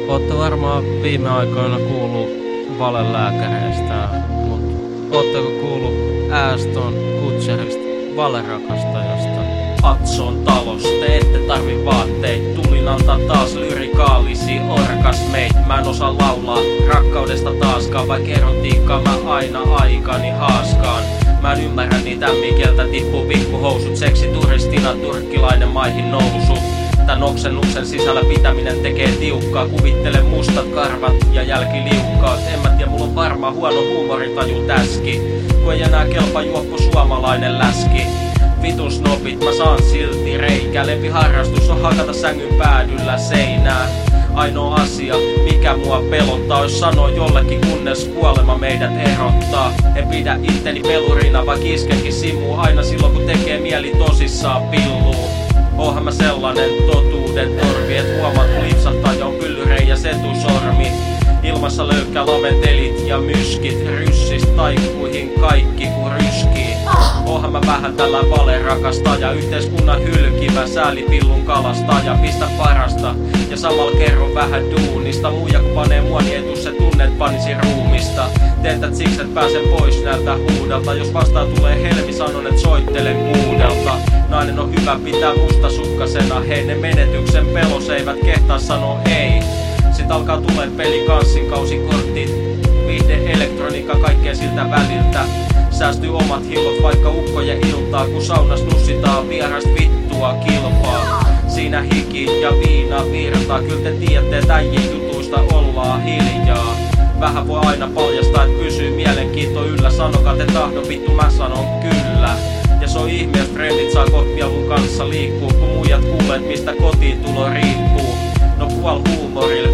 Ootte varmaan viime aikoina kuullut valelääkäreistä, mutta ootteko kuullut Ashton Kutcherista, valerakastajasta? Atson talos, te ette tarvi vaatteet. Tulin antaa taas lyrikaalisia orgasmeit. Mä en osaa laulaa rakkaudesta taaskaan, vai erotiikkaa mä aina aikani haaskaan. Mä en ymmärrä niitä mikeltä tippuu pikkuhousut. Seksituristina turkkilainen maihin nousu. Tän oksennuksen sisällä pitäminen tekee tiukkaa. Kuvittele mustat karvat ja jälkiliukkaat. En mä tiedä, mulla on varmaan huono huumoritaju täski, kun ei enää kelpa juoppu suomalainen läski. Vitus nopit, mä saan silti reikä. Lempiharrastus on hakata sängyn päädyllä seinää. Ainoa asia, mikä mua pelottaa, jos sanoo jollekin kunnes kuolema meidät erottaa. En pidä itteni pelurina, vaan iskenkin simuu aina silloin kun tekee mieli tosissaan pilluu. Oonhan mä sellainen totuuden torvi, et huomaat kun lipsahtaa ja on pyllyreijäs etusormi. Ilmassa löykkä laventelit ja myskit, ryssistä taikkuihin kaikki kun ryskii. Oonhan mä vähän tällä valerakastaja, yhteiskunnan hylkivä, säälipillun kalastaja. Pistä parasta ja samalla kerro vähän duunista. Muija kun panee mua, niin ei tuu se tunne, et panisi ruumista. Teetät siksi, et pääsen pois näiltä huudelta. Jos vastaan tulee helmi, sanon et soittele muudelta. Nainen on hyvä pitää mustasukkasena. Hei, ne menetyksen pelos eivät kehtaa sano ei. Sit alkaa tulee pelikanssin kausikortit, viihde, elektroniikka, kaikkea siltä väliltä. Säästyy omat hillot vaikka ukkojen iltaa, kun saunas nussitaan vierasta vittua kilpaa. Siinä hiki ja viina virtaa, kyllä te tiedätte, että äijien jutuista ollaan hiljaa. Vähän voi aina paljastaa, et pysyy mielenkiinto yllä. Sanokaa te tahdo, vittu mä sanon kyllä. Ja se on ihme, jos frendit saa koppia mun kanssa liikkuu, kun muijat kuulee, mistä kotiin tulo riippuu. No puol huumorilla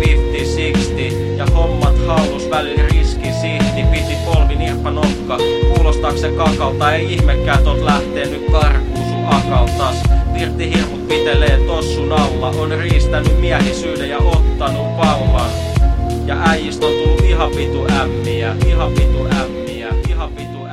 50-60 ja hommat hallus välillä riski sihti. Piti polvi nirppa nokka, kuulostaaks se kakalta? Ei ihmekään tot lähtee nyt karkuun sun akaltas. Virtihirmut pitelee tossun alla, on riistänyt miehisyyden ja ottanut vauvan. Ja äijistä on tullut ihan vitu ämmiä, ihan vitu ämmiä, ihan vitu